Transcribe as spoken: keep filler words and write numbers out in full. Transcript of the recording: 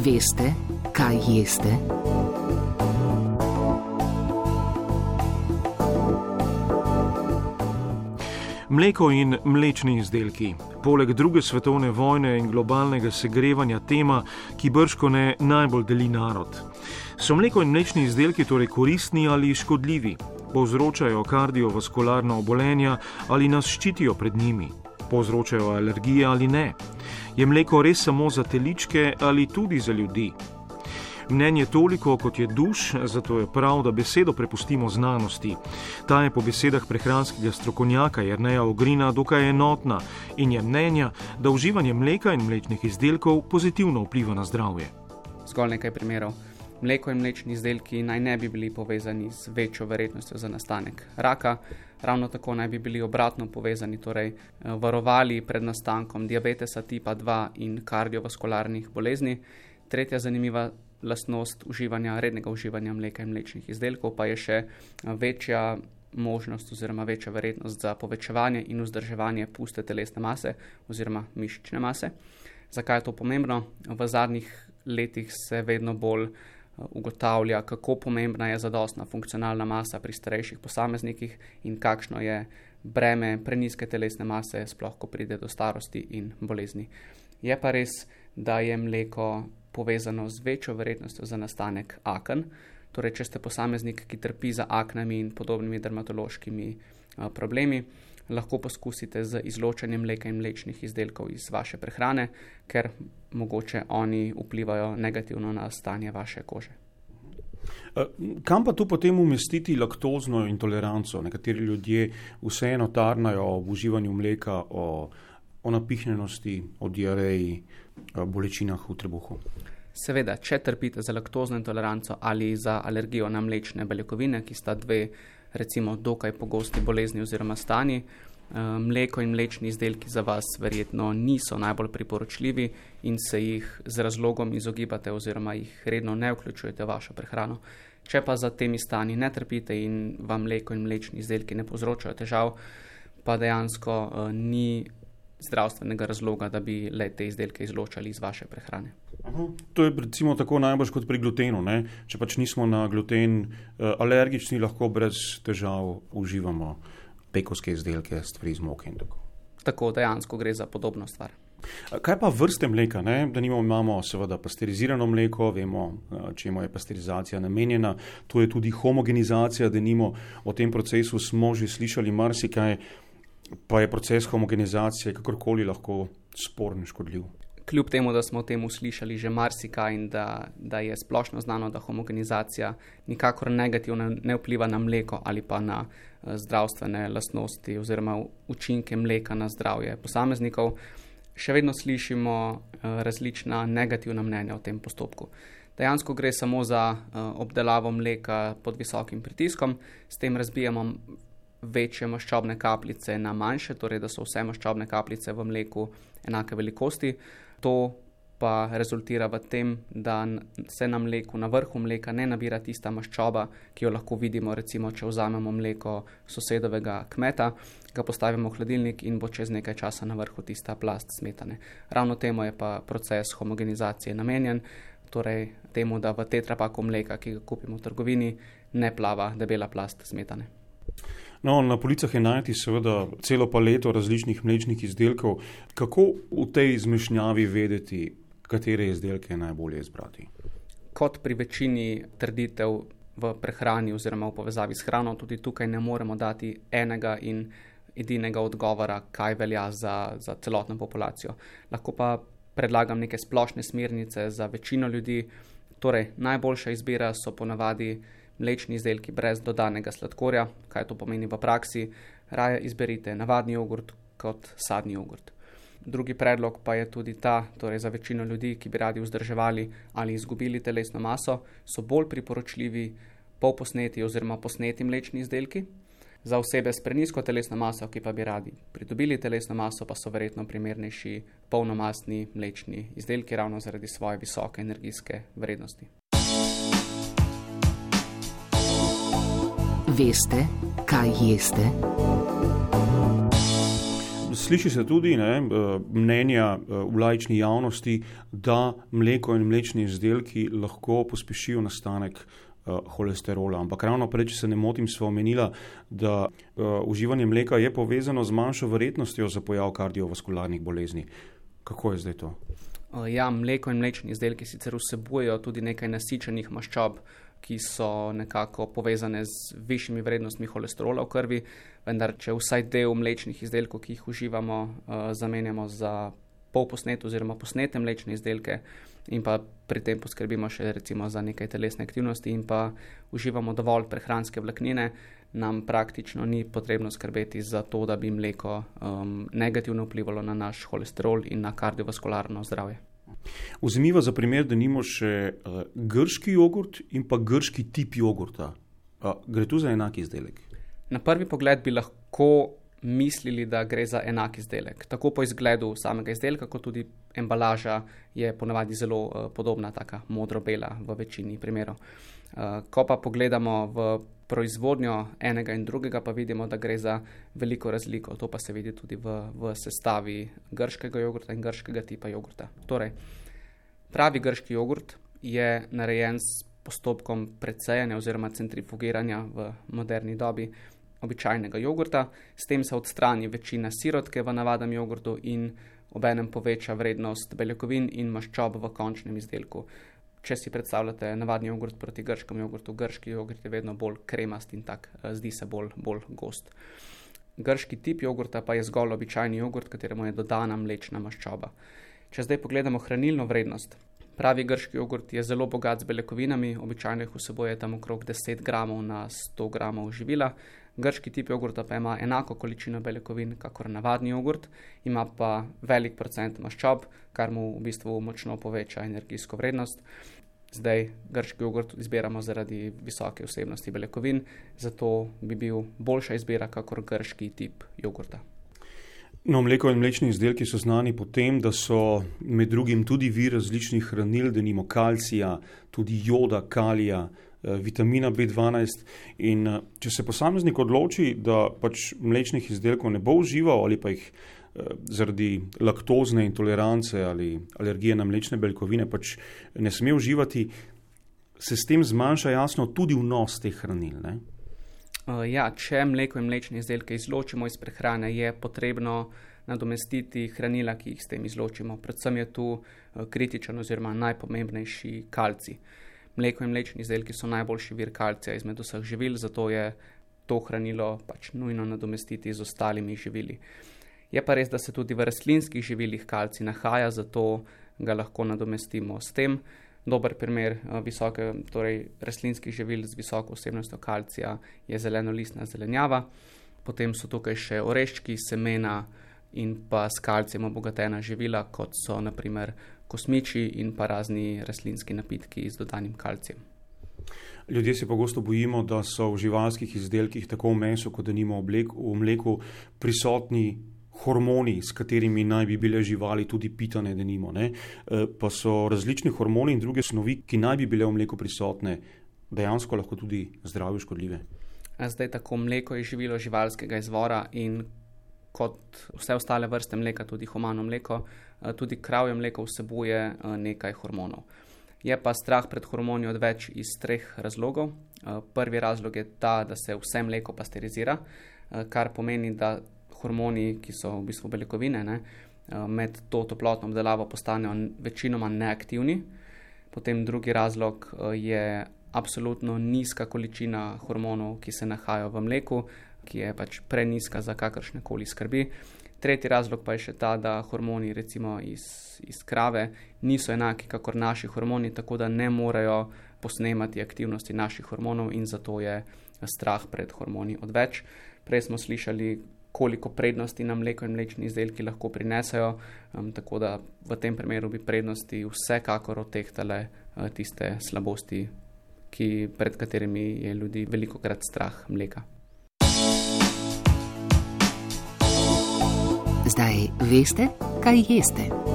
Veste, kaj jeste? Mleko in mlečni izdelki. Poleg druge svetovne vojne in globalnega segrevanja tema, ki bržkone najbolj deli narod. So mleko in mlečni izdelki torej koristni ali škodljivi? Povzročajo kardiovaskularna obolenja ali nas ščitijo pred njimi? Povzročajo alergije ali ne? Je mleko res samo za teličke ali tudi za ljudi? Mnenje toliko, kot je duš, zato je prav, da besedo prepustimo znanosti. Ta je po besedah prehranskega strokovnjaka Jerneja Ogrina dokaj enotna in je mnenja, da uživanje mleka in mlečnih izdelkov pozitivno vpliva na zdravje. Zgolj nekaj primerov. Mleko in mlečni izdelki naj ne bi bili povezani z večjo verjetnostjo za nastanek raka, ravno tako naj bi bili obratno povezani, torej varovali pred nastankom diabetesa tipa dva in kardiovaskularnih bolezni. Tretja zanimiva lastnost uživanja, rednega uživanja mleka in mlečnih izdelkov pa je še večja možnost oziroma večja verjetnost za povečevanje in vzdrževanje puste telesne mase oziroma mišične mase. Zakaj je to pomembno? V zadnjih letih se vedno bolj ugotavlja, kako pomembna je zadostna funkcionalna masa pri starejših posameznikih in kakšno je breme prenizke telesne mase, sploh ko pride do starosti in bolezni. Je pa res, da je mleko povezano z večjo verjetnostjo za nastanek aken. Torej, če ste posameznik, ki trpi za aknami in podobnimi dermatološkimi problemi, lahko poskusite z izločanjem mleka in mlečnih izdelkov iz vaše prehrane, ker mogoče oni vplivajo negativno na stanje vaše kože. Kam pa tu potem umestiti laktozno intoleranco? Nekateri ljudje vseeno tarnajo o uživanju mleka, o, o napihnjenosti, o diareji, o bolečinah v trebuhu. Seveda, če trpite za laktozno intoleranco ali za alergijo na mlečne beljakovine, ki sta dve recimo dokaj pogosti bolezni oziroma stanji, mleko in mlečni izdelki za vas verjetno niso najbolj priporočljivi in se jih z razlogom izogibate oziroma jih redno ne vključujete v vašo prehrano. Če pa za temi stanji ne trpite in vam mleko in mlečni izdelki ne povzročajo težav, pa dejansko uh, ni zdravstvenega razloga, da bi le te izdelke izločali iz vaše prehrane. Aha, to je recimo tako najbolj kot pri glutenu, ne? Če pač nismo na gluten uh, alergični, lahko brez težav uživamo pekovske izdelke, stvari iz moke in tako. Tako, dejansko gre za podobno stvar. Kaj pa vrste mleka? Ne? Da imamo seveda pasterizirano mleko, vemo, čemu je pasterizacija namenjena. To je tudi homogenizacija, da nimo o tem procesu smo že slišali marsikaj, pa je proces homogenizacije kakorkoli lahko sporen, škodljiv. Kljub temu, da smo o tem slišali že marsikaj in da, da je splošno znano, da homogenizacija nikakor negativno ne vpliva na mleko ali pa na uh, zdravstvene lastnosti oziroma učinke mleka na zdravje posameznikov, še vedno slišimo uh, različna negativna mnenja o tem postopku. Dejansko gre samo za uh, obdelavo mleka pod visokim pritiskom, s tem razbijamo večje maščobne kapljice na manjše, torej da so vse maščobne kapljice v mleku enake velikosti. To pa rezultira v tem, da se na mleku, na vrhu mleka ne nabira tista maščoba, ki jo lahko vidimo, recimo, če vzamemo mleko sosedovega kmeta, ga postavimo v hladilnik in bo čez nekaj časa na vrhu tista plast smetane. Ravno temu je pa proces homogenizacije namenjen, torej temu, da v tetrapaku mleka, ki ga kupimo v trgovini, ne plava debela plast smetane. No, na policah je najti seveda celo paleto različnih mlečnih izdelkov. Kako v tej izmešnjavi vedeti, katere izdelke je najbolje izbrati? Kot pri večini trditev v prehrani oziroma v povezavi s hrano, tudi tukaj ne moremo dati enega in edinega odgovora, kaj velja za, za celotno populacijo. Lahko pa predlagam neke splošne smernice za večino ljudi. Torej, najboljša izbira so ponavadi mlečni izdelki brez dodanega sladkorja. Kaj to pomeni v praksi? Raje izberite navadni jogurt kot sadni jogurt. Drugi predlog pa je tudi ta, torej za večino ljudi, ki bi radi vzdrževali ali izgubili telesno maso, so bolj priporočljivi polposneti oziroma posneti mlečni izdelki. Za osebe s prenizko telesno maso, ki pa bi radi pridobili telesno maso, pa so verjetno primernejši polnomastni mlečni izdelki ravno zaradi svoje visoke energijske vrednosti. Veste, kaj jeste? Sliši se tudi ne, mnenja v laični javnosti, da mleko in mlečni izdelki lahko pospešijo nastanek holesterola. Ampak ravno prej, če se ne motim, sva omenila, da uživanje mleka je povezano z manjšo verjetnostjo za pojav kardiovaskularnih bolezni. Kako je zdaj to? Ja, mleko in mlečni izdelki sicer vsebujejo tudi nekaj nasičenih maščob, ki so nekako povezane z višjimi vrednostmi holesterola v krvi, vendar če vsaj del mlečnih izdelkov, ki jih uživamo, zamenjamo za polposnete oziroma posnete mlečne izdelke in pa pri tem poskrbimo še recimo za nekaj telesne aktivnosti in pa uživamo dovolj prehranske vlaknine, nam praktično ni potrebno skrbeti za to, da bi mleko um, negativno vplivalo na naš holesterol in na kardiovaskularno zdravje. Vzemiva za primer, da nimo še uh, grški jogurt in pa grški tip jogurta. Uh, gre tu za enak izdelek? Na prvi pogled bi lahko mislili, da gre za enak izdelek. Tako po izgledu samega izdelka, kot tudi embalaža je ponavadi zelo uh, podobna, taka modro-bela v večini primerov. Uh, ko pa pogledamo v proizvodnjo enega in drugega, pa vidimo, da gre za veliko razliko. To pa se vidi tudi v, v sestavi grškega jogurta in grškega tipa jogurta. Torej, pravi grški jogurt je narejen s postopkom precejanja oziroma centrifugiranja v moderni dobi običajnega jogurta. S tem se odstrani večina sirotke v navadnem jogurtu in obenem poveča vrednost beljakovin in maščob v končnem izdelku. Če si predstavljate navadni jogurt proti grškemu jogurtu, grški jogurt je vedno bolj kremast in tak, zdi se bolj, bolj gost. Grški tip jogurta pa je zgolj običajni jogurt, kateremu je dodana mlečna maščoba. Če zdaj pogledamo hranilno vrednost, pravi grški jogurt je zelo bogat z beljakovinami, običajno jih vsebuje tam okrog deset gramov na sto gramov živila. Grški tip jogurta pa ima enako količino beljakovin kakor navadni jogurt, ima pa velik procent maščob, kar mu v bistvu močno poveča energijsko vrednost. Zdaj grški jogurt izbiramo zaradi visoke vsebnosti beljakovin, zato bi bil boljša izbira kakor grški tip jogurta. No, mleko in mlečni izdelki so znani po tem, da so med drugim tudi vir različnih hranil, denimo kalcija, tudi joda, kalija, vitamina B dvanajst in če se posameznik odloči, da pač mlečnih izdelkov ne bo užival ali pa jih zaradi laktozne intolerance ali alergije na mlečne beljakovine pač ne sme uživati, se s tem zmanjša jasno tudi vnos teh hranil, ne? Ja, če mleko in mlečne izdelke izločimo iz prehrane, je potrebno nadomestiti hranila, ki jih s tem izločimo. Predvsem je tu kritičen oziroma najpomembnejši kalcij. Mleko in mlečni izdelki so najboljši vir kalcija izmed vseh živil, zato je to hranilo pač nujno nadomestiti z ostalimi živili. Je pa res, da se tudi v rastlinskih živilih kalcij nahaja, zato ga lahko nadomestimo s tem. Dober primer visoke, torej rastlinskih živil z visoko vsebnostjo kalcija je zelenolistna zelenjava. Potem so tukaj še oreščki, semena in pa s kalcijem obogatena živila, kot so na primer kosmiči in pa razni rastlinski napitki z dodanim kalcijem. Ljudje se pogosto bojimo, da so v živalskih izdelkih tako v mesu, kot denimo v mleku prisotni hormoni, s katerimi naj bi bile živali tudi pitane, denimo, ne? Pa so različni hormoni in druge snovi, ki naj bi bile v mleku prisotne, dejansko lahko tudi zdravju škodljive. Zdaj tako mleko je živilo živalskega izvora in kot vse ostale vrste mleka, tudi humano mleko, tudi kravje mleko vsebuje nekaj hormonov. Je pa strah pred hormoni odveč iz treh razlogov. Prvi razlog je ta, da se vse mleko pasterizira, kar pomeni, da hormoni, ki so v bistvu beljakovine, ne, med to toplotno obdelavo postanejo večinoma neaktivni. Potem drugi razlog je absolutno nizka količina hormonov, ki se nahajajo v mleku, ki je pač prenizka za kakršne koli skrbi. Tretji razlog pa je še ta, da hormoni recimo iz, iz krave niso enaki kakor naši hormoni, tako da ne morejo posnemati aktivnosti naših hormonov in zato je strah pred hormoni odveč. Prej smo slišali, koliko prednosti nam mleko in mlečni izdelki lahko prinesajo, um, tako da v tem primeru bi prednosti vsekakor odtehtale uh, tiste slabosti, ki, pred katerimi je ljudi velikokrat strah mleka. Zdaj veste, kaj jeste.